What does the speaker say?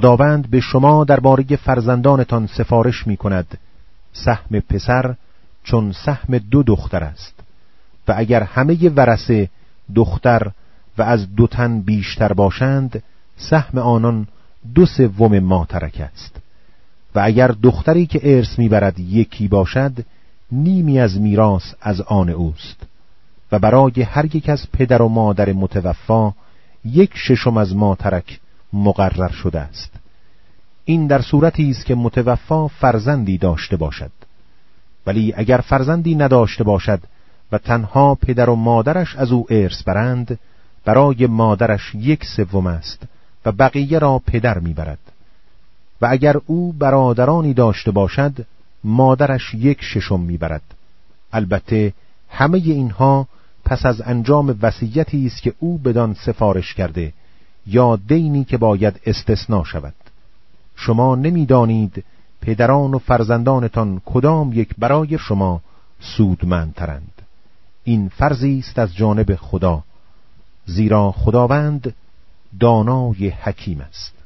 خداوند به شما درباره فرزندانتان سفارش می کند سهم پسر چون سهم 2 دختر است، و اگر همه ورثه دختر و از 2 تن بیشتر باشند سهم آنان 2/3 ما ترک است، و اگر دختری که ارث میبرد یکی باشد نیمی از میراث از آن اوست، و برای هر یک از پدر و مادر متوفا 1/6 از ما ترک مقرر شده است. این در صورتی است که متوفا فرزندی داشته باشد، ولی اگر فرزندی نداشته باشد و تنها پدر و مادرش از او ارث برند، برای مادرش 1/3 است و بقیه را پدر میبرد. و اگر او برادرانی داشته باشد مادرش 1/6 میبرد. البته همه اینها پس از انجام وصیتی است که او بدان سفارش کرده یا دینی که باید استثناء شود. شما نمیدانید پدران و فرزندانتان کدام یک برای شما سودمندترند. این فرضی است از جانب خدا، زیرا خداوند دانای حکیم است.